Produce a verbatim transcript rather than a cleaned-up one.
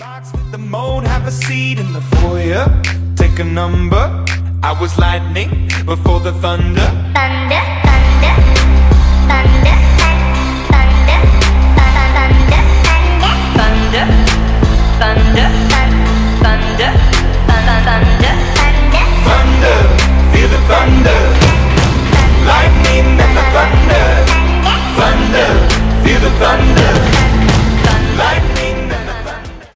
box with the mold, have a seat in the foyer. Take a number. I was lightning before the thunder.